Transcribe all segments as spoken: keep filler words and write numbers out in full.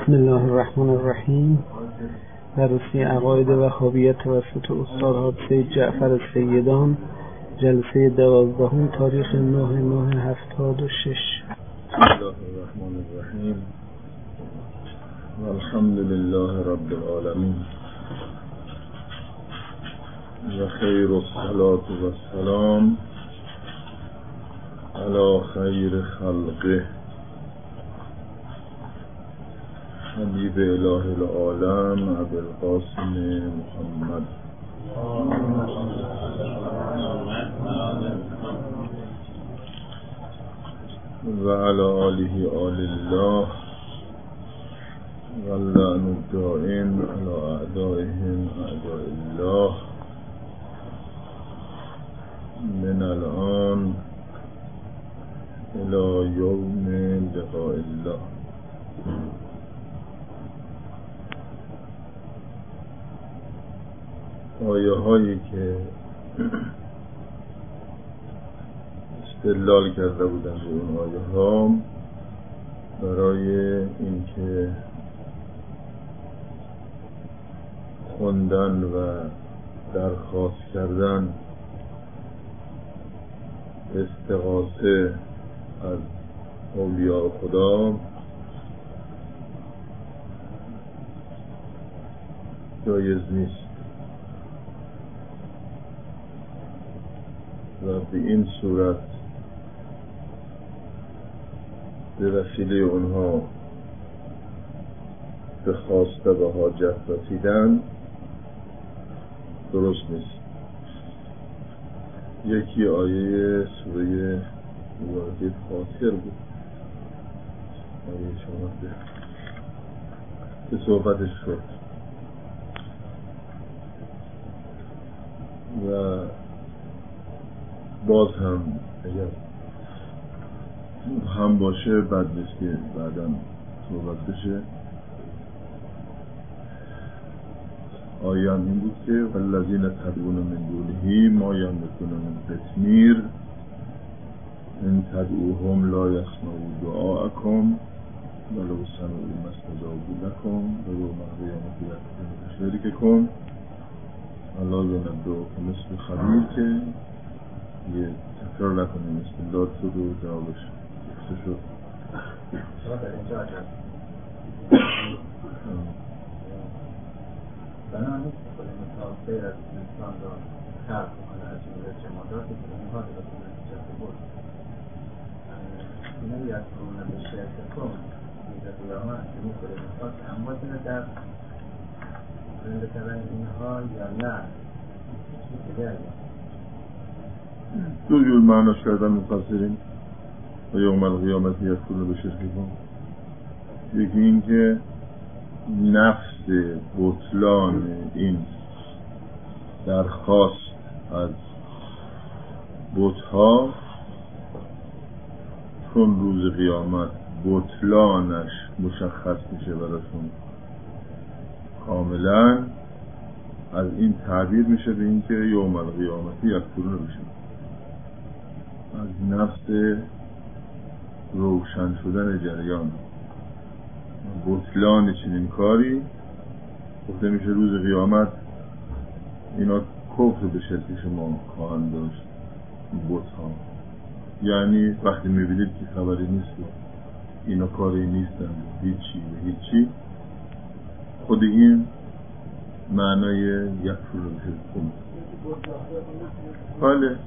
بسم الله الرحمن الرحیم. درسی عقاید وهابیه توسط استاد حادثه جعفر سیدان، جلسه دوازدهم، تاریخ نه نه هفتاد و شش. بسم الله الرحمن الرحیم. والحمد لله رب العالمین و خیر الصلاة و السلام علی خیر خلقه حبیب اله العالم ابوالقاسم محمد و علی آله آل الله و اللعن الدائم علی اعدائهم اعداء الله من الان الى یوم لقاء الله. آیه هایی که استدلال کرده بودن به اون آیه ها برای اینکه خوندن و درخواست کردن استغاثه از اولیاء خدا جایز نیست و به این صورت به وسیله اونها به خواسته و حاجت رسیدن درست نیست. یکی آیه سوره مبارکه فاطر بود، آیه شما به صحبتش شد و باز هم اگر هم باشه بد نیست که بعداً صحبت بشه. آیه هم این بود که والذین تدعون من دونه ما یملکون من قطمیر ان تدعوهم لا یسمعوا دعاءکم ولو سمعوا ما استجابوا لکم و یوم القیامة یکفرون بشرککم الا ینبئکم مثل خبیر، که یه تکرار نکنیم استدلال شد و جوابش گفته شد. بنا نیست که خود مثال سیر از انسان را خلق کنه از جمله جمادات که اونها را به نتیجه بود اینه یک کنونه به شرک کن میده قیامت که میخوره مثال که اموات اینه در زنده کردن اینها یا نه دیگر دو جور معناش کردن مفسرین و یوم القیامت یکفرون بشرککم. یکی این که نفس بطلان این درخواست از بت‌ها چون روز قیامت بطلانش مشخص میشه براشون کاملا، از این تعبیر میشه به این که یوم القیامت یکفرون بشه، از نفس روشن شدن جریان بطلان چنین کاری گفته میشه روز قیامت اینا کفر به شرک شما خواهند داشت بت‌ها. یعنی وقتی میبینید که خبری نیست اینا کاری نیستن هیچی و هیچی، خود این معنای یکفر به شرک کن. بله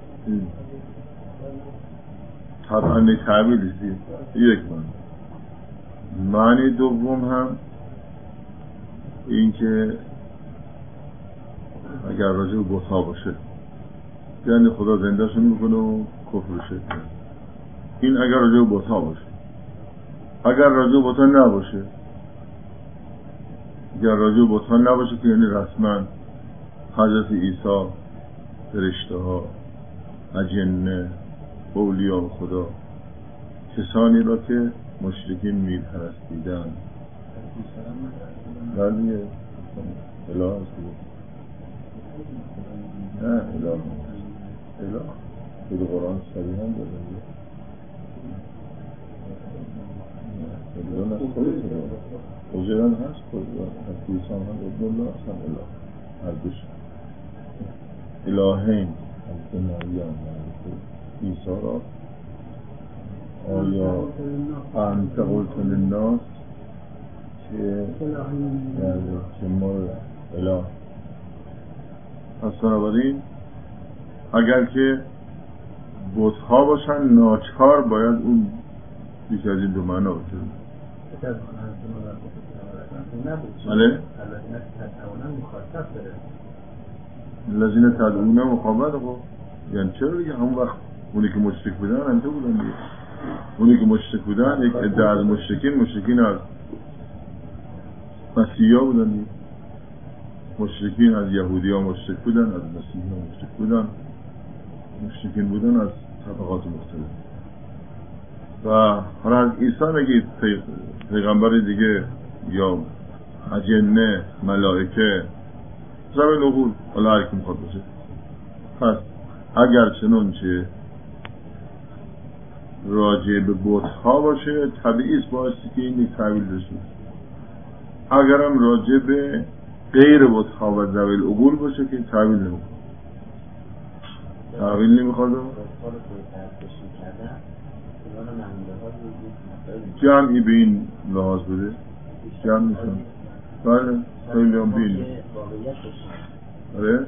طبعا تعبیری یک معنی. معنی دوم هم این که اگر راجع به بت‌ها باشه یعنی خدا زندهشون میکنه و کفر شرک. این اگر راجع به بت‌ها باشه. اگر راجع به بت‌ها نباشه، اگر راجع به بت‌ها نباشه که یعنی رسما حضرت عیسی، فرشته ها، اجنه، اولیاء خدا، کسانی را که مشرکین میپرستیدن بله اله هست نه اله اله خود قرآن صریح هم داره اله از خودت عزیر هم هست حضرت عیسی هم ابن الله اصلا اله هر دوش الهین حضرت مریم حضرت عیسی را آیا انت قلت للناس که که ما اله پس بنابراین اگر که بت‌ها باشن ناچار باید اون بیش از این دو معنا باشه. بله؟ الذین تدعون مخابط خب یعنی چرا دیگه همون وقت اونی که مشرک بودن هم تو بودن دیگه اونی که مشرک بودن یک عده از مشرکین مشرکین از مسیحی ها بودن دیگه مشرکین از یهودی ها مشرک بودن از مسیحی ها مشرک بودن مشرکین بودن از طبقات مختلف و حالا از عیسی نگید پیغمبر دیگه یا اجنه ملائکه زمین عقول حالا هر کی میخواد باشه. پس اگر چنانچه راجع به بت‌ها باشه طبیعی است بایستی که این یک تعویل بشه. اگرم راجع به غیر بت‌ها و ذوی العقول باشه که تعویل نمیخواد تعویل نمیخواد جمعی به این لحاظ بده جمع میشن بله خیلی هم بین آره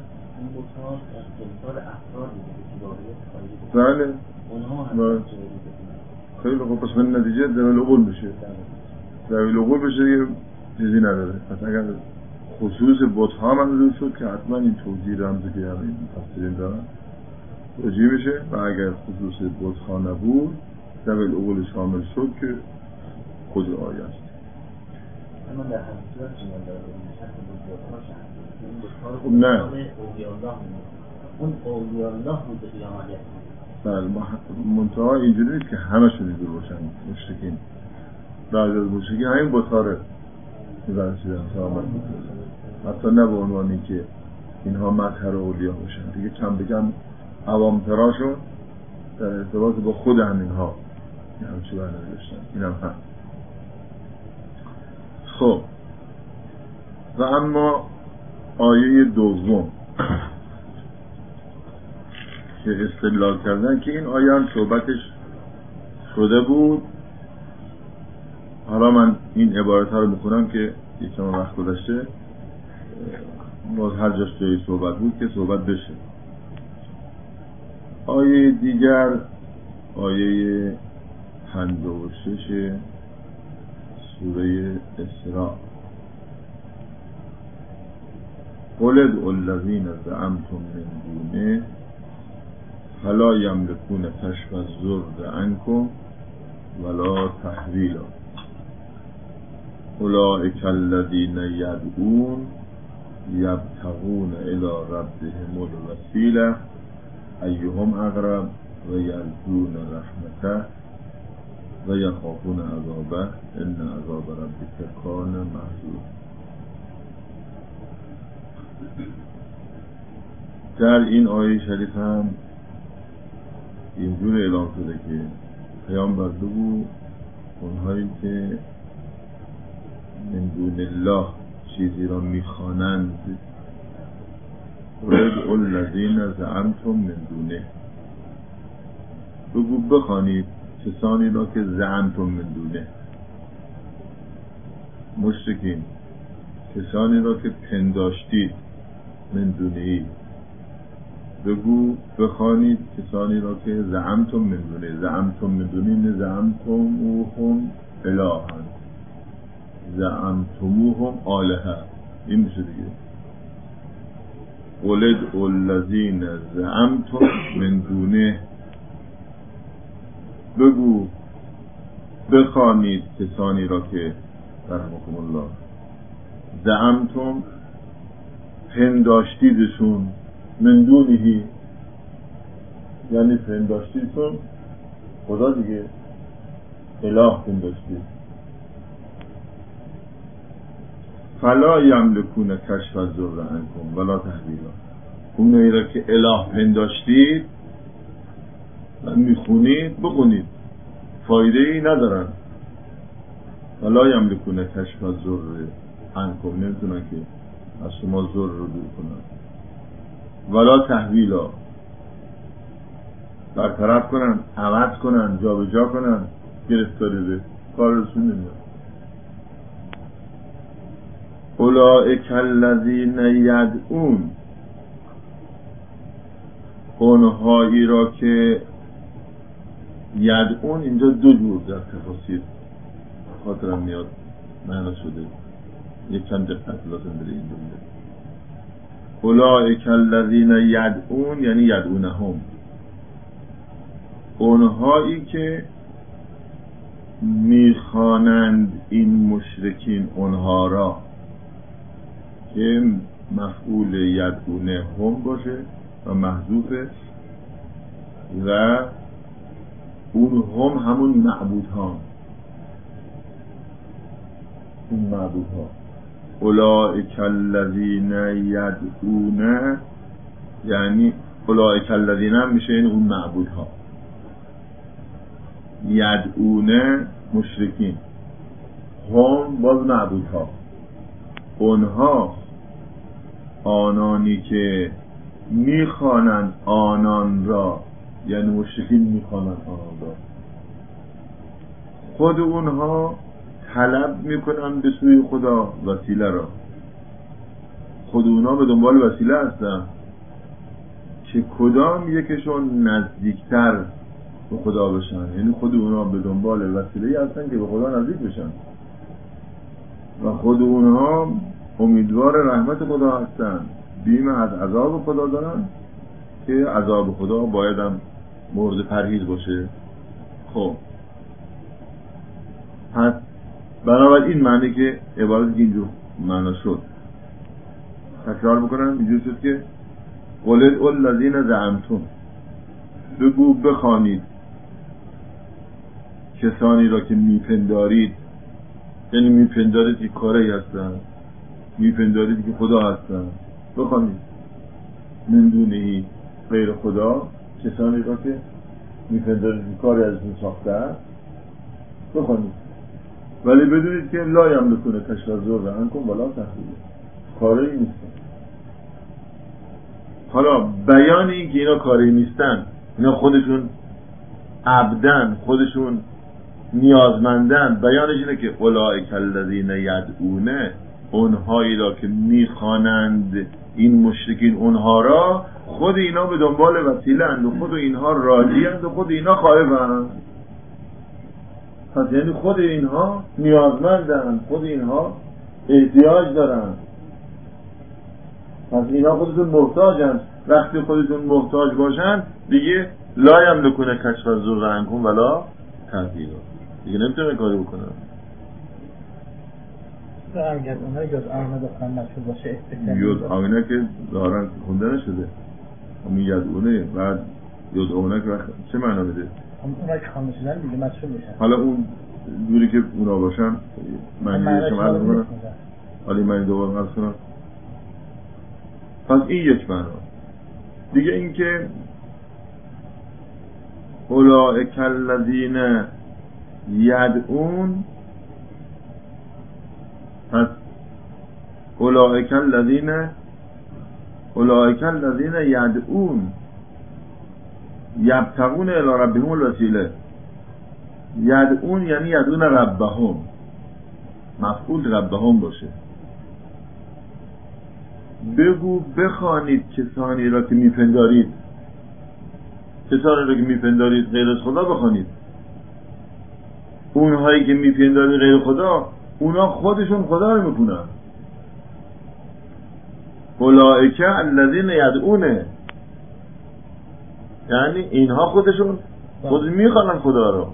بله خیلی خوب پس من نتیجه ذوی العقول بشه ذوی العقول بشه یه چیزی نداره. پس اگر خصوص بت‌ها منظور شد که حتما این توجیه رمزی که همین مفسرین دارن توجیه بشه و اگر خصوص بت‌ها نبود ذوی العقول شامل شد که خود آیه است. اما در حقیقت شما دارید خب نه اون اولیاء الله بود به قیامت بله منتها اینجوری نیست که همه شون اینجور باشن مشرکین بعضی از مشرکین همین بتاره میبرسیدن تا آمد حتی نه به عنوانی که اینها مظهر اولیاء باشن دیگه کم بگم عوامتراشون در ارتباط با خود همینها این همچی برنامه داشتن این هم هم خب و اما آیه دوم که استدلال کردن که این آیه هم صحبتش شده بود. حالا من این عبارت ها رو میخونم که یکم وقت گذشته باز هر جاش جایی صحبت بود که صحبت بشه. آیه دیگر آیه پنجاه و شش سوره اسراء قل ادعوا الذین زعمتم من دونه فلا یملکون کشف الضر عنکم ولا تحویلا اولئک الذین یدعون یبتغون الی ربهم الوسیله ایهم اقرب و یرجون رحمته و یخافون عذابه ان عذاب ربک کان محذورا. در این آیه شریف هم اینجور اعلام شده که پیامبر بگو اونهایی که من دون الله چیزی را میخوانند ادعوا الذین زعمتم من دونه بگو بخوانید کسانی را که زعمتم من دونه مشرکین کسانی را که پنداشتید من دونه‌ای بگو بخوانید کسانی را که زعمتم من دونه زعمتم من دونه زعمتموهم الهن زعمتموهم آلهه این میشه دیگه قل ادعوا الذین زعمتم من دونه بگو بخوانید کسانی را که رحمكم الله زعمتم پنداشتیدشون من دونهی یعنی پنداشتیدشون خدا دیگه اله پنداشتید فلا یملکون کشف الضر عنکم ولا تحویلا اونایی را که اله پنداشتید و میخونید بخونید فایده ای ندارن ولا یملکون کشف الضر عنکم، نمیتونن که از شما ضر رو دور کنن. ولا تحویلا، برطرف کنن، عوض کنن، جابجا کنن، گرفتاری به کارشون نمیاد. اولئک الذین یدعون، اونهایی را که یدعون اینجا دو جور در تفاسیر خاطرم میاد معنا شده، یک چند دقت لازم داره این جمله. اولئک الذین یدعون یعنی یدعونهم، اونهایی که میخوانند این مشرکین اونها را، که مفعول یدعونه هم باشه و محذوفه و اون هم همون معبود ها، اون معبود ها. اولئک الذین یدعون یعنی اولئک الذین هم میشه این اون معبود ها، یدعون مشرکین، هم باز معبود ها. اونها آنانی که میخوانند آنان را، یعنی مشرکین میخوانند آنان را، خود اونها طلب میکنن به سوی خدا وسیله را. خود اونها به دنبال وسیله هستن که کدام یکشون نزدیکتر به خدا بشن، یعنی خود اونها به دنبال وسیله هستن که به خدا نزدیک بشن و خود اونها امیدوار رحمت خدا هستن، بیم از عذاب خدا دارن که عذاب خدا باید هم مورد پرهیز باشه. خب پس بنابراین این معنی که عبارت اینجور معنا شد، تکرار بکنم، اینجور شد که قل ادعوا الذین زعمتم، بگو بخوانید کسانی را که میپندارید، یعنی میپندارید که کاری هستن، میپندارید که خدا هستن، بخوانید من دونه غیر خدا، کسانی را که میپندارید که کاری ازشون ساخته است بخوانید، ولی بدونید که لا یملکون کشف الضر عنکم ولا تحویلا، کاری نیستن. حالا بیان این که اینا کاری نیستن، اینا خودشون عبدن، خودشون نیازمندن، بیانش اینه که اولئک الذین یدعون، اونهایی را که میخوانند این مشرکین اونها را، خود اینا به دنبال وسیله اند و خود اینها راضی اند و خود اینا خائفند. پس یعنی خود اینها نیازمندن، خود اینها احتیاج دارن، پس اینا خودشون محتاجن. وقتی خودشون محتاج باشن دیگه لا یملکون کشف الضر عنکم ولا تحویلا، دیگه نمیتونه کاری بکنن. اگر اونها یاد آمنه بخوان مشهور باشه استکن یاد آمنه که ظاهرا خونده نشده، همین یدعونه بعد یاد آمنه که چه معنا میده؟ اونها که خانده شدن دیگه مشهور میشن. حالا اون دوری که اونا باشن معنی شما عرض کنم، حالی من دوباره عرض کنم. پس این یک معنا. دیگه این که اولئک الذین یدعون، پس اولئک الذین اولئک الذین یدعون یبتغون الی ربهم الوسیله. یدعون یعنی یدعون ربهم، مفعول ربهم باشه. بگو بخوانید کسانی را که میپندارید، کسانی را که میپندارید غیر از خدا بخوانید. اونهایی که میپندارید غیر خدا، اونا خودشون خدا رو میکنن. اولئک الذین یدعونه، یعنی اینها خودشون خود میخوانن خدا رو.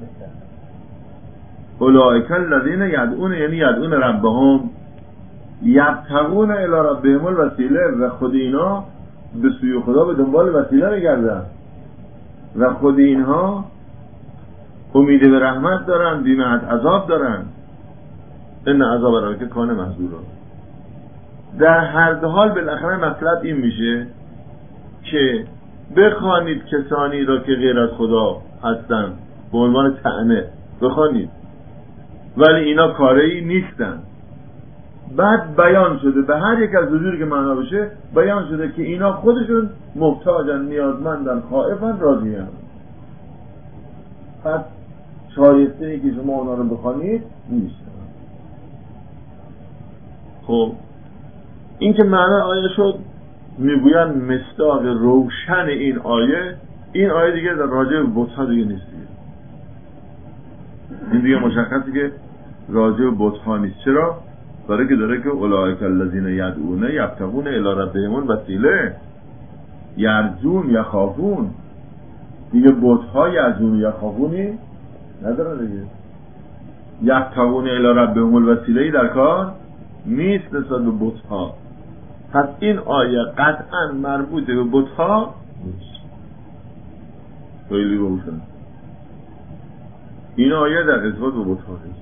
اولئک الذین یدعونه یعنی یدعون ربهم یبتغون الی ربهم الوسیله، و خود اینا به سوی خدا به دنبال وسیله میگردن و خود اینها امید به رحمت دارن، بیم از عذاب دارن. ان عذاب ربک کان محذورا. در هر دو حال بالاخره مطلب این میشه که بخوانید کسانی را که غیر از خدا هستن، به عنوان طعنه بخوانید. ولی اینا کاری نیستن. بعد بیان شده به هر یک از وجودی که معنا بشه بیان شده که اینا خودشون محتاجن، نیازمندن، خائفن، راضی‌ان. پس شایسته ای که شما اونا رو بخوانید نیست. خب این که معنی آیه شد، میگوین مصداق روشن این آیه، این آیه دیگه در راجع به بت‌ها دیگه نیست دیگه. این دیگه مشخصه که راجع به بت‌ها نیست. چرا؟ برای که داره که اولئک الذین یدعون یبتغون الی ربهم الوسیله، یرجون یخافون. دیگه بت‌ها یرجون یخافونی نداره دیگه. یبتغون الی ربهم الوسیله در کار نیست نسبت به بت‌ها. پس این آیه قطعا مربوط به بت‌ها نیست. خیلی روشن. این آیه در اثبات به بت‌ها نیست.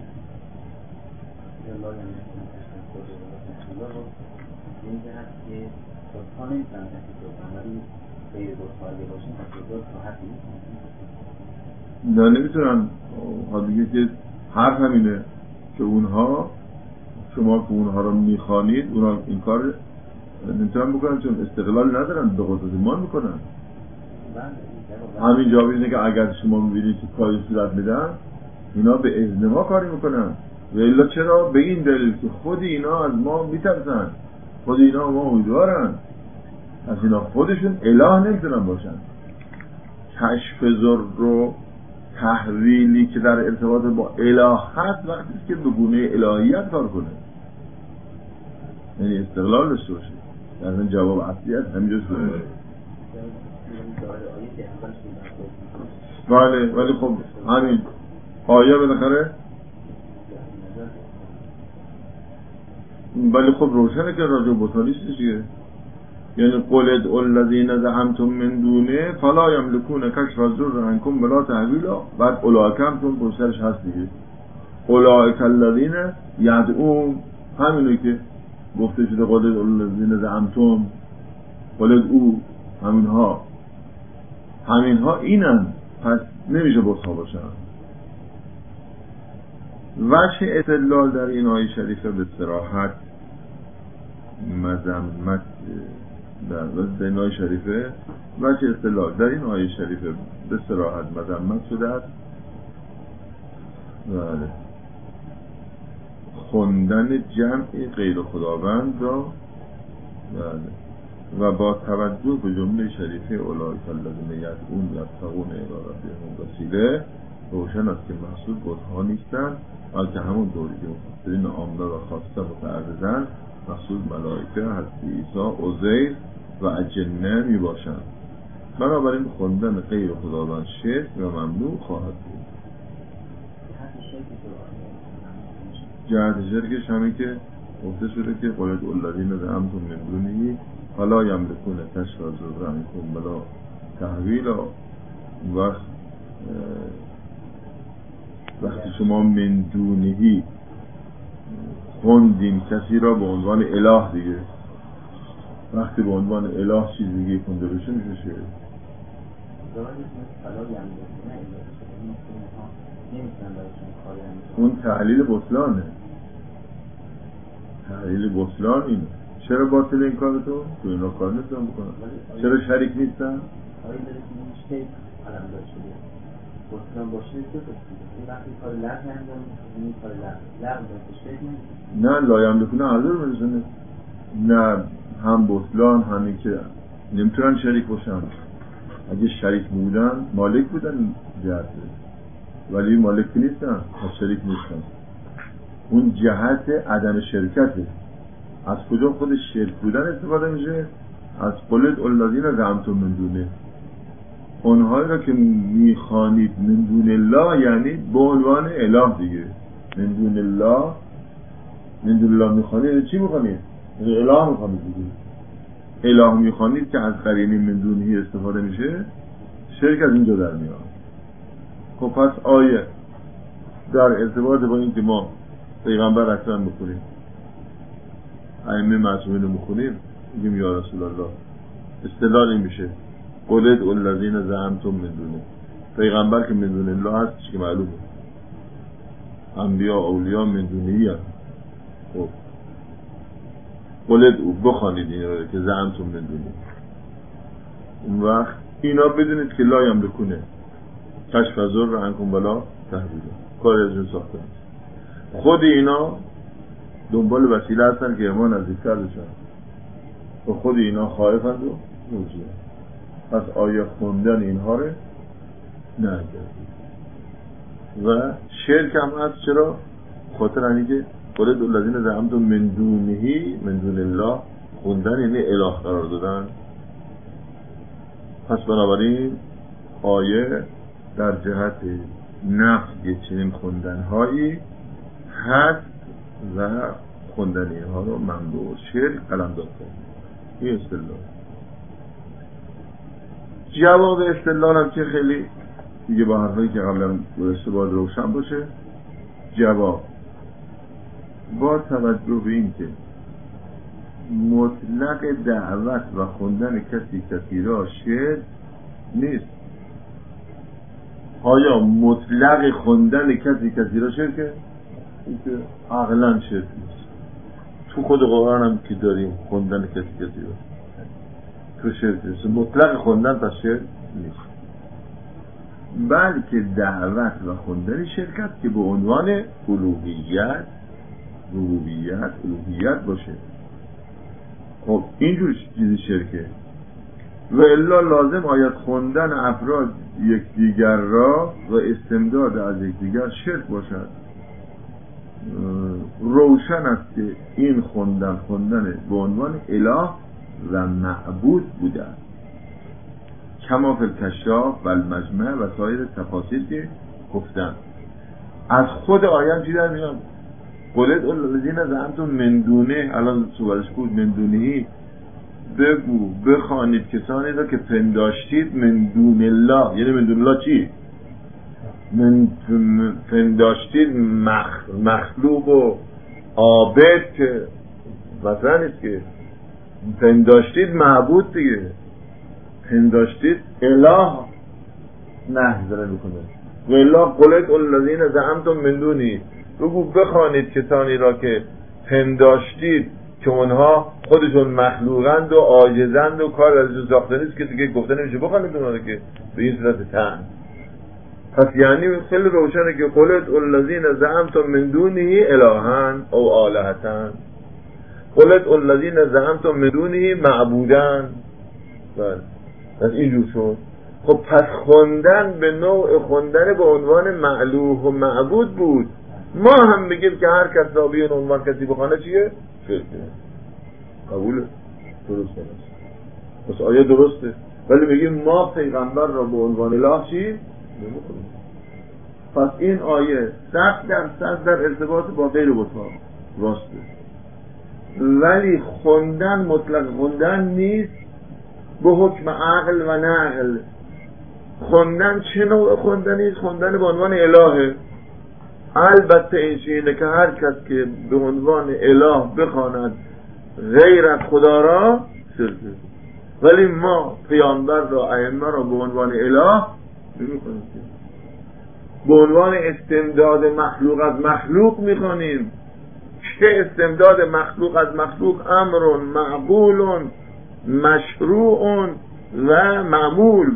این که هست که بت‌ها نمی‌تونن تحقیق کنن، ولی غیر بت‌ها اگه باشن تحقیقات راحت نیست. نه نمیتونن. حالا دیگه که حرف همینه که اونها، شما که اونها رو میخوانید، اونها این کار نمیتونن بکنن چون استقلال ندارن، به قدرت ما میکنن. همین جواب اینه که اگر شما میبینید که کاری صورت میدن، اینا به اذن ما کاری میکنن. و الا چرا؟ به این دلیل که خود اینا از ما میترسن، خود اینا ما امیدوارن. از اینا خودشون اله نمیتونن باشن. کشف ذر رو تحویلی که در ارتباط با اله هست وقتی که به گونه الهیت کار کنه، یعنی استقلال داشته باشه. در این جواب اصلی هست همینجا شده. بله ولی خب همین آیه بالاخره ولی خب روشنه که راجع به بت‌ها نیست دیگه. یعنی قل ادعوا الذین زعمتم من دونه فلا یملکون کشف الضر عنکم ولا تحویلا. بعد اولئک هم چون پشتش هست دیگه، اولئک الذین یدعون، همینه که گفته شده قل ادعوا الذین زعمتم، قل ادعوا، همینها همینها اینن. پس نمیشه بت‌ها باشن. وجه استدلال در این آیه شریفه به صراحت مذمت در این آیه شریفه وجه استدلال در این آیه شریفه به صراحت مذمت شده است. بله، خوندن جمع غیر خداوند را بله و با توجه به جمله شریفه اولئک الذین یدعون یبتغون الی ربهم الوسیله روشن است که مقصود بت‌ها نیستند، بلکه همون دوری که مفسرین عامه و خاصه متعرضند مقصود ملائکه، حضرت عیسی، عزیر و اجنه می باشند. بنابراین خوندن غیر خداوند شرک و ممنوع خواهد بود. جهت شرکش همین که گفته شده که قل ادعوا الذین زعمتم من دونه فلا یملکون کشف الضر عنکم ولا تحویلا. وقت وقتی شما من دونهی خوندیم کسی را به عنوان اله دیگه، وقتی به عنوان اله چیز دیگه خونده بشه میشه شعر. اون تحلیل بطلانه. تحلیل بطلان اینه. چرا باطل این کار تو؟ تو اینا کار نمیتونن بکنن. چرا شریک نیستن؟ بطلان باشه که این وقتی کار لغو انجام این کار لغو باشه نه لایم بکنه هر دور برسونه. نه هم بطلان همین که نمیتونن شریک باشن. اگه شریک بودن مالک بودن جهت، ولی مالک نیستن و شریک نیستن. اون جهت عدم شرکته. از کجا خود شرک بودن استفاده میشه؟ از قل ادعوا الذین زعمتم من دونه. اونهایی را که میخوانید من دون الله یعنی به عنوان اله دیگه. من دون الله من دون الله میخوانید چی میخوانید؟ اله میخوانید دیگه. اله میخوانید که از قرینه من دونهی استفاده میشه، شرک از اینجا در میاد. خب پس آیه در ارتباط با این که ما پیغمبر اکرم بخونیم، ائمه معصومین رو بخونیم، میگیم یا رسول الله، استدلال این میشه قل ادعوا الذین زعمتم من دونه. پیغمبر که من دون الله هست که معلومه. انبیا اولیاء من دونهی هست. خب قلد او بخوانید این رو که زعمتم من دونهی. اون وقت اینا بدونید که لا یملکونه کشف ضر عنکم ولا تحویلا، کار ازشون ساخته نیست. خود اینا دنبال وسیله هستن که ما نزدیکتر بشن و خود اینا خائفند و موجود. پس آیه خوندن اینها رو نگردید. و شرک هم هست. چرا؟ خاطر اینه که قلد الذین زعمتم من دونهی من دون الله خوندن یعنی اله قرار دادن. پس بنابراین آیه در جهت نفی چنین خوندنهایی هست و خوندن اینها رو ممنوع شرک قلمداد کنید. این استدلال. جواب استدلال هم که خیلی دیگه با حرفایی که قبلا درسته باید روشن باشه. جواب با توجه به این که مطلق دعوت و خوندن کسی کسی را شرک نیست. آیا مطلق خوندن کسی کسی را شرکه؟ این که عقلا شرک نیست. تو خود قرآن هم که داریم خوندن کسی کسی را تو شرک نیست. مطلق خوندن تا شرک نیست، بلکه دعوت و خوندن شرکت که به عنوان الوهیت ربوبیت الوهیت باشه. خب اینجور چیزی شرکه. و الا لازم آید خوندن افراد یکدیگر را و استمداد از یکدیگر شرک باشد. روشن است که این خوندن خوندن به عنوان اله و معبود بوده است، کما فی الکشاف و المجمع و سایر تفاسیر که گفتن. از خود آیه چی در میاد؟ قلد الذین زعمتم من دونه، الان سوالش بود من دونهی، بگو بخوانید کسانی را که پنداشتید من دون الله. یعنی من دون الله چی؟ من پنداشتید مخ... مخلوق و عابد که مثلا نیست که پنداشتید معبود دیگه، پنداشتید اله نه داره میکنه. و الا قلت الذین زعمتم من دونی، بگو بخوانید کسانی را که پنداشتید که اونها خودشون مخلوقند و عاجزند و کار ازشون ساخته نیست که دیگه گفته نمیشه بخوانید اونها که به این صورت تن. پس یعنی خیلی روشنه که قلت الذین زعمتم من دونه الهن او آلهتن، قلت الذین زعمتم من دونه معبودن. بله پس اینجور شد. خب پس خوندن به نوع خوندن به عنوان معلوه و معبود بود. ما هم بگیم که هر کس را بیان عنوان کسی بخوانه چیه؟ شرکه. قبوله؟ درسته است. پس آیه درسته. ولی بگیم ما پیغمبر را به عنوان اله چی؟ نمیخونیم. پس این آیه صد درصد در ارتباط با غیر بطا راسته. ولی خوندن مطلق خوندن نیست به حکم عقل و نقل. خوندن چه نوع خوندنی است؟ خوندن به عنوان الهه. البته این چیزه که هر کس که به عنوان اله بخواند غیر از خدا را شرکه. ولی ما پیامبر را ائمه را به عنوان اله نمی‌خوانیم، به عنوان استمداد مخلوق از مخلوق می‌خوانیم. که استمداد مخلوق از مخلوق امر معقول مشروع و معمول.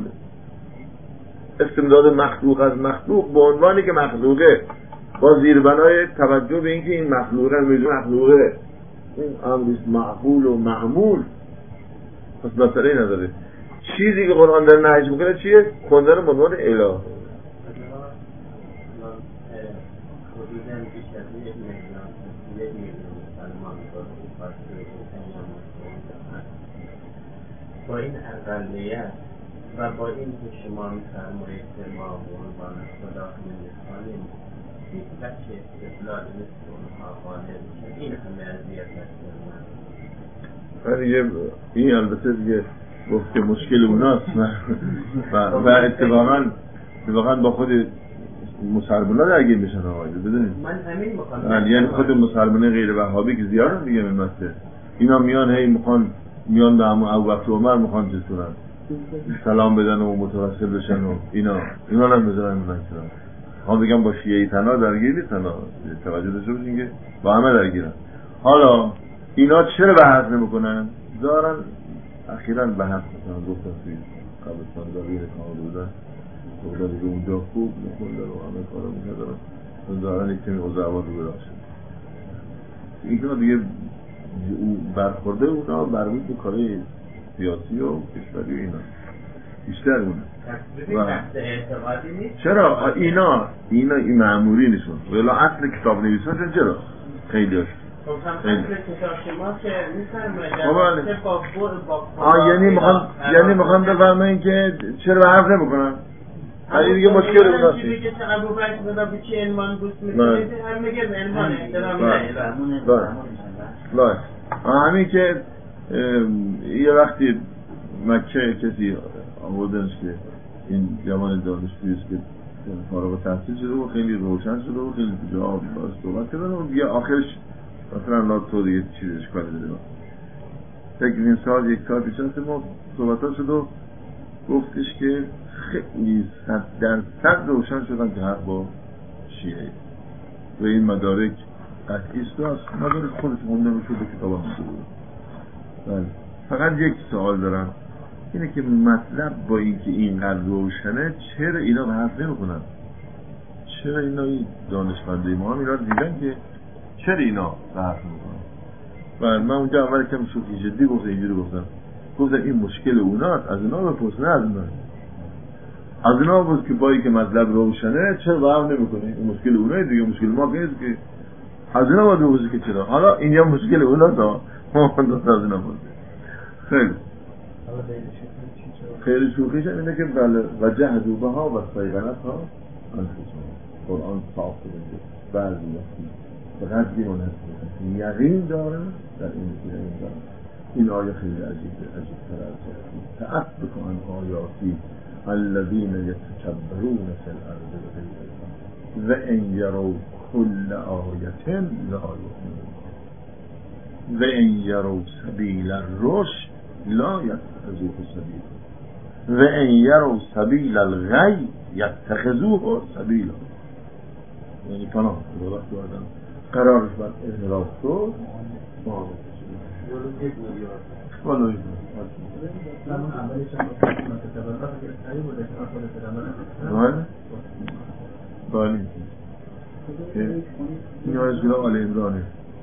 استمداد مخلوق از مخلوق به عنوانی که مخلوقه، با زیربنای توجه به اینکه این مخلوقه میدون مخلوقه، این امریست معقول و معمول. پس مسئله نداره. چیزی که قرآن در نهیش میکنه چیه؟ خوندن به عنوان اله. با این اقلیت و با این که شما میفرمایید که ما به عنوان خدا نمیخوانیم، هیچ بچه استدلال مثل اونها قانع میشه. این همه اذیت هست. دیگه این البته دیگه گفت که مشکل اوناست و و اتفاقا اتفاقا با خود مسلمان‌ها درگیر میشن. آقای بدونید من همین میخوام، یعنی خود مسلمان غیر وهابی که زیاد دیگه میمسته، اینا میان هی میخوان میان به همون ابوبکر و عمر میخوان چیز کنن، سلام بدن و متوسل بشن و اینا اینا هم بذارن میذارن. هم بگم با شیعه تنها درگیری تنها توجه داشته باشین که با همه درگیرن. حالا اینا چرا بحث نمیکنن؟ دارن اخیراً بحث میکنن، گفتن توی قبرستان داویر کامل بودن بودن دیگه اونجا خوب نخونده رو همه کارا میکردن، دارن یک کمی اوضاعات رو براشن. اینا دیگه برخورده اونا مربوط به کارهای سیاسی و کشوری و اینا بیشتر اونه. چرا اینا اینا این مأموری نیستن ولی اصل کتاب نویسن چرا خیلی هاش آه یعنی میخوان یعنی میخوان بفرمایین که چرا حرف نمیکنن؟ خیلی دیگه مشکل اوناست. چیزی که ابو بکر صدا به چی علمان گوش میکنید هم میگه علمان احترام نه. لا همین که یه وقتی مکه کسی آوردنش که این جوان دانشجویی است که فارغ التحصیل شده و خیلی روشن شده و خیلی جواب باز صحبت کردن و دیگه آخرش مثلا لا تو دیگه چیزش کاری داره. فکر این سال یک سال پیش است ما صحبت شد و گفتش که خیلی صد درصد روشن شدن که حق با شیعه و این مدارک قطعی است. مدارک خودش مونده میشه به کتاب هم شده. فقط یک سوال دارم اینه که مطلب با اینکه اینقدر روشنه چرا اینا به حرف نمیکنن؟ چرا اینا این دانشمنده ما هم اینا دیدن که چرا اینا به حرف نمیکنن؟ و من اونجا اول کم شوخی جدی گفتم اینجوری گفتم گفتم این مشکل اوناست، از اونا بپرس نه از اونا. از اونا بود که با اینکه مطلب روشنه چرا به حرف نمیکنه؟ این مشکل اوناه دیگه، مشکل ما نیست که از اونا باید بپرسی که چرا. حالا اینجا مشکل اوناست ها ما از اونا بود. خیلی خیلی شوخیش اینه که بله و جهدوبها و سیغنتها انفسهم قرآن صاف کنه بعضی وقتی فقط بیرون هست یقین دارن در این یقین دارن. این آیه خیلی عجیبه، عجیب تر از تعبد کن آیاتی الذین یتکبرون فی الارض بغیر الحق و ان یروا کل آیة لا یؤمنون و ان یروا سبیل الرشد لا یتخذوه سبیلا و ان یروا سبیل الغی یتخذوه سبیلا. یعنی پناه وقتی آدم قرارش بر انحراف شد ما ولو یک بالی این آیه جلو آل عمرانه.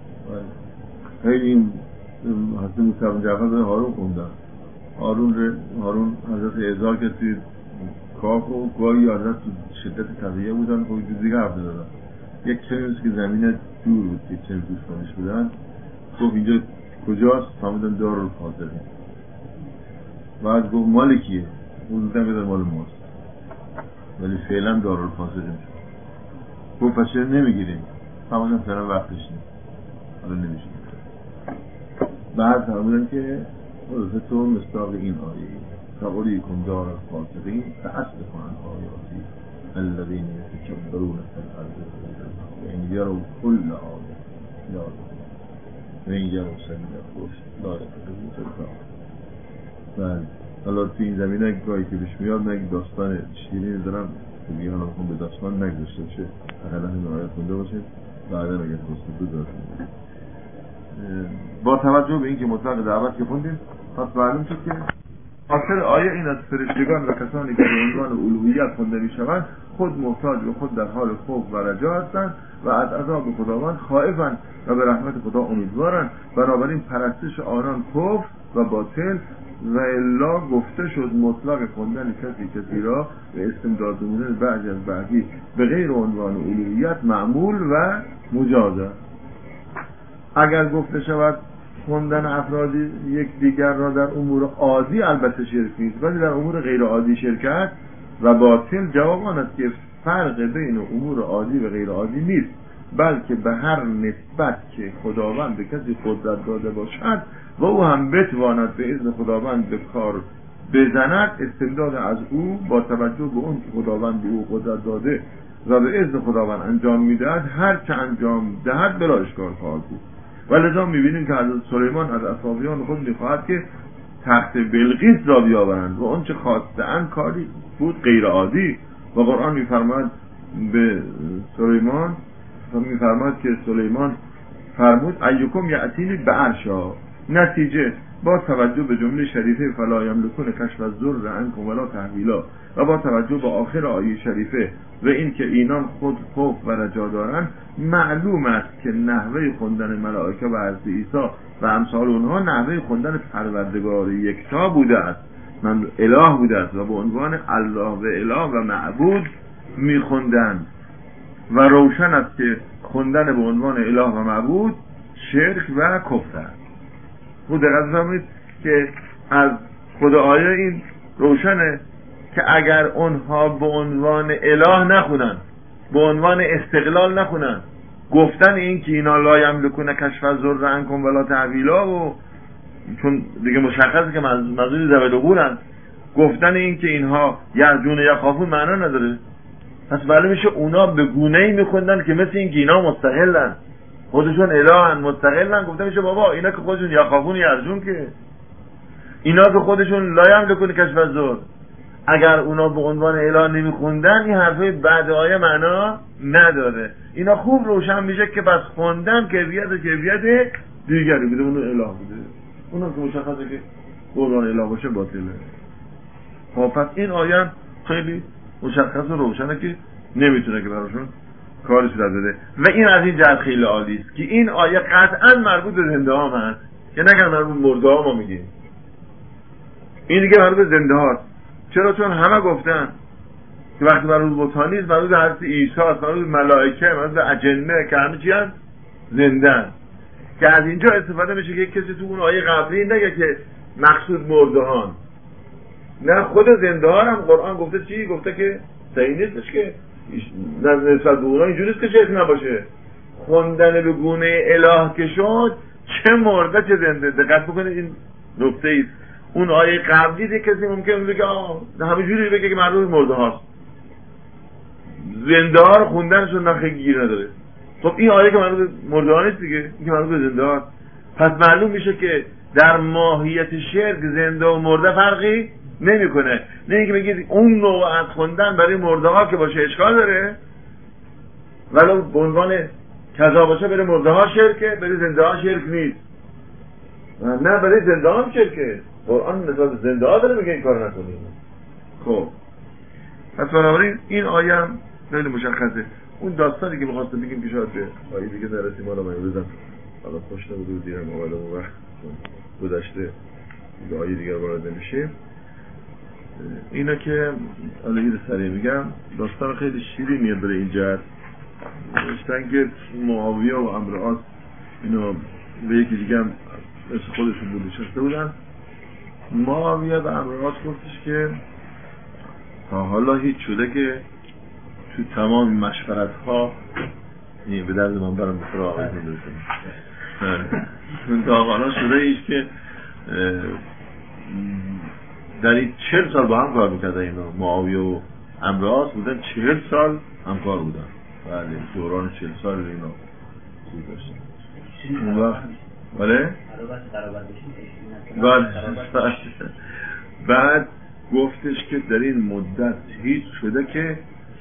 خیلی این حضرت موسی جعفر به هارون خوندن. هارون هارون حضرت اعزار که توی کاخ و گاهی حضرت شدت طبیعه بودن و دیگه حرف دادن. یک کلیمز که زمین دور بود که چند دوش کنش بودن گفت اینجا کجاست؟ فهمیدن دارالفاضله. بعد گفت مال کیه؟ اون دیدن بدن مال ماست ولی فعلا دارالفاضله میشه. گفت پس چرا نمیگیریم؟ فهمیدن فعلا وقتش نیست حالا نمیشه. بعد فهمیدن که حضرت تو مصداق این آیه فقولی کن دارالفاضلین فأصل کنن آیاتی الذین یتکبرون فی الارض و ان یروا کل آیة لا و این یروا سبیل الرشد لا یتخذوه سبیلا. بله حالا توی این زمینه گاهی که بهش میاد نگه داستان شیرین دارم که میگه حالا بخون به داستان نگذاشته باشه اقلا این آیه خونده باشه بعدا اگر خواستید دو دارد. با توجه به اینکه مطلق دعوت که خوندیم پس معلوم شد که آخر آیه این از فرشتگان و کسانی که به عنوان الوهیت خونده میشوند خود محتاج و خود در حال خوف و رجا هستند و از عذاب خداوند خائفند و به رحمت خدا امیدوارند. بنابراین پرستش آنان کفر و باطل و الا گفته شد مطلق خوندن کسی کسی را به استمداد نمودن بعضی از بعضی به غیر عنوان الوهیت معمول و مجاز. اگر گفته شود خوندن افرادی یک دیگر را در امور عادی البته شرک نیست ولی در امور غیر عادی شرکت و باطل، جواب آن است که فرق بین امور عادی و غیر عادی نیست بلکه به هر نسبت که خداوند به کسی قدرت داده باشد و او هم بتواند به اذن خداوند به کار بزند استمداد از او با توجه به اون که خداوند به او قدرت داده و به اذن خداوند انجام میدهد هر چه انجام دهد بلا اشکال خواهد بود. و لذا میبینیم که حضرت سلیمان از اصحابیان خود میخواهد که تخت بلقیس را بیاورند و اون چه خواسته‌اند کاری بود غیر عادی و قرآن میفرماید به سلیمان میفرماد که سلیمان فرمود ایکم یأتینی بعرشا، نتیجه با توجه به جمله شریفه فلا یملکون کشف الضر عنکم ولا تحویلا و با توجه به آخر آیه شریفه و این که اینان خود خوف و رجا دارن، معلوم است که نحوه خوندن ملائکه و حضرت عیسی و امثال اونها نحوه خوندن پروردگار یکتا بوده است، من اله بوده است و به عنوان الله و اله و معبود میخوندن و روشن است که خوندن به عنوان اله و معبود شرک و کفر است. خود دقیق فرمایید که از خود آیه این روشنه که اگر اونها به عنوان اله نخونن، به عنوان استقلال نخونن، گفتن این که اینا لا یملکون کشف الضر عنکم ولا تحویلا و چون دیگه مشخصه که منظور ذوی العقولن، گفتن این که اینها یرجون یخافون معنا نداره. پس معلوم میشه اونا به گونه‌ای میخوندن که مثل این که اینا مستقلن، خودشون الهن، مستقلن. گفته میشه بابا اینا که خودشون یخافون یرجون، که اینا که خودشون لا یملکون کشف الضر، اگر اونا به عنوان اله نمیخوندن این حرفای بعد آیه معنا نداره. اینا خوب روشن میشه که بس خوندن کیفیت و کیفیت دیگری بوده، اون اله بوده، اونا که مشخصه که قرآن اله باشه باطله. خب پس این آیه خیلی مشخص و روشنه که نمیتونه که براشون کاری صورت بده و این از این جهت خیلی عالی است که این آیه قطعا مربوط به زنده ها هست، که نگن مربوط به مرده ها ما میگیم. این دیگه مربوط به زنده هاست. چرا؟ چون همه گفتن که وقتی مربوط به بت‌ها نیست، مربوط به حضرت عیسی است، مربوط به ملائکه، مربوط به اجنه که همه چی هست زنده، که از اینجا استفاده میشه که کسی تو اون آیه قبلی نگه که مقصود مرده ها، نه خود زنده ها هم قرآن گفته چی؟ گفته که صحیح نیستش که نسبت به اونا اینجوری نیست که شرک نباشه. خوندن به گونه اله که شد، چه مرده چه زنده. دقت بکنید این نکته ایست. اون آیه قبلی دیگه کسی ممکنه بگه آه همینجوری بگه که مربوط مرده هاست، زنده ها رو خوندنشون نه خیلی گیر نداره. خب این آیه که مربوط مرده ها نیست دیگه، این که مربوط به زنده هاست. پس معلوم میشه که در ماهیت شرک زنده و مرده فرقی نمیکنه. نه اینکه بگید اون نوع از خوندن برای مرده ها که باشه اشکال داره، ولی به عنوان کذا باشه برای مرده ها شرکه، برای زنده ها شرک نیست. نه برای زنده ها هم شرکه. قرآن نسبت به زنده ها داره میگه این کار نکنید. خب پس بنابراین این آیه هم خیلی مشخصه. اون داستانی که می‌خواستم بگیم که شاید به آیه دیگه نرسیم، حالا من بزنم حالا خوش نبود و دیرم اومدم و وقت گذشته به آیه دیگر وارد نمیشه. اینا که حالا یه سریع میگم، داستان خیلی شیرینیه برای این جهت. نوشتن که معاویه و عمرو عاص اینو به یکی دیگه هم مثل خودشون بود نشسته بودن. معاویه و عمرو عاص گفتش که تا حالا هیچ شده که تو تمام مشورت ها به درد من برم بسر آقایتون برسیم. تا حالا شده هیچ که در این چهل سال با هم کار میکردن. اینا معاویه و عمرو عاص بودن، چهل سال همکار بودن. بله دوران چهل سال اینا خوب داشتن اون وقت. بله بعد بعد گفتش که در این مدت هیچ شده که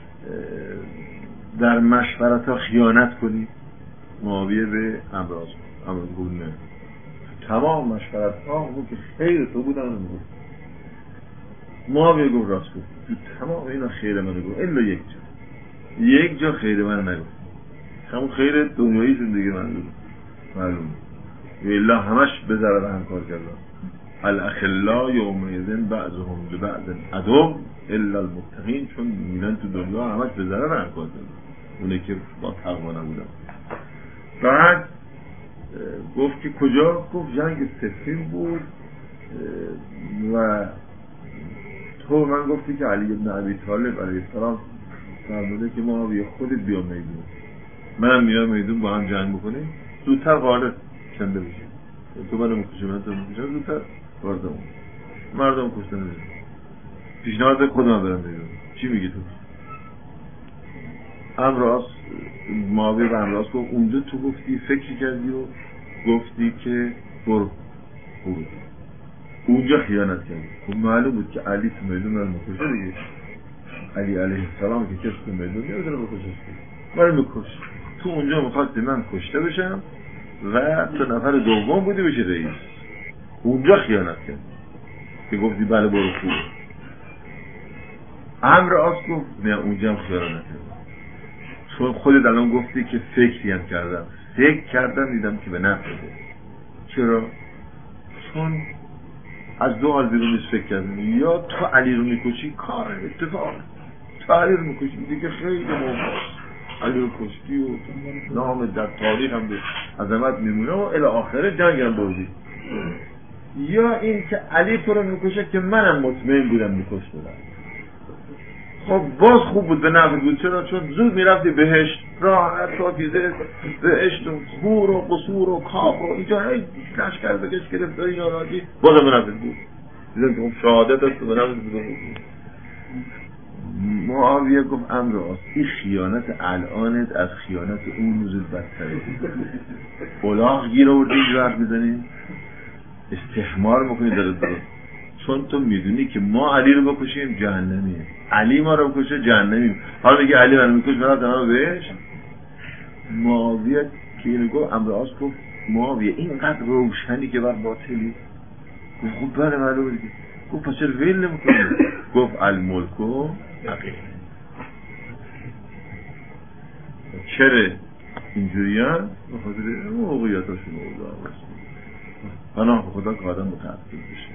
در مشورت ها خیانت کنی. معاویه به عمرو عاص عمرو گفت نه، تمام مشورت ها اون که خیر تو بودن میگفت. معاویه گفت راست گفت، تو تمام اینا خیر من گفت الا یک جا، یک جا خیر من نگفت، همون خیر دنیایی زندگی من گفت معلوم الا همش به ضرر هم کار کردن. الاخلا یومئذ بعضهم لبعض عدو الا المتقین، چون میدن تو دنیا همش به ضرر هم کار کردن اونه که با تقوا نبودن. بعد گفت که کجا؟ گفت جنگ صفین بود و تو من گفتی که علی ابن ابی طالب علیه السلام فرموده که معاویه خودت بیا میدون، منم میام میدون با هم جنگ بکنیم، زودتر غالب کنده بشیم، تو منو مکشی من تو مکشم، زودتر واردمون مردم کشته نمیدون. پیشنهاد خودم برم میدون. چی میگی تو؟ عمرو عاص معاویه و عمرو عاص گفت اونجا تو گفتی فکری کردی و گفتی که برو برو اونجا خیانت کردی. خب معلوم بود که علی تو میدون من مکشه دیگه. علی علیه السلام که کسی میدون نمیدونه بکشش من میکش تو اونجا میخواستی من کشته بشم و تو نفر دوم بودی بشه رئیس اونجا خیانت کرد که گفتی بله برو خوب عمرو عاص گفت نه اونجا هم خیانت کرد چون خودت الان گفتی که فکری هم کردم فکر کردم دیدم که به نفع بود چرا؟ چون از دو حال بیرونش فکر کردم یا تو علی رو میکشی کار اتفاق تو علی رو میکشی دیگه خیلی مهمست علی رو کشتی و نام در تاریخ هم به عظمت میمونه و الی آخره جنگ هم بردی یا این که علی تو رو میکشه که منم مطمئن بودم میکش بودم خب باز خوب بود به نفع بود چرا؟ چون زود میرفتی بهشت راحت پاکیزه بهشت و خور و قصور و کاخ و اینجا هی لشکر بکش گرفتاری ناراضی بازم به نفع بود دیدم که خب شهادت است و به نفع بود معاویه گفت عمرو عاص این خیانت الانت از خیانت اون روز بدتره الاغ گیر آوردی اینجا حرف میزنی استحمار میکنی داره درست چون تو میدونی که ما علی رو بکشیم جهنمیم علی ما رو بکشه جهنمیم حالا میگه علی منو میکشه من رو بهش معاویه که اینو گفت عمرو عاص گفت معاویه اینقدر روشنی که بر باطلی گفت خب بله معلومه دیگه گفت پس چرا ویل نمیکنی گفت الملک و حقیقه چرا اینجوری هم به خاطر موقعیتاشون اوضاع پناه خدا که آدم متعصب بشه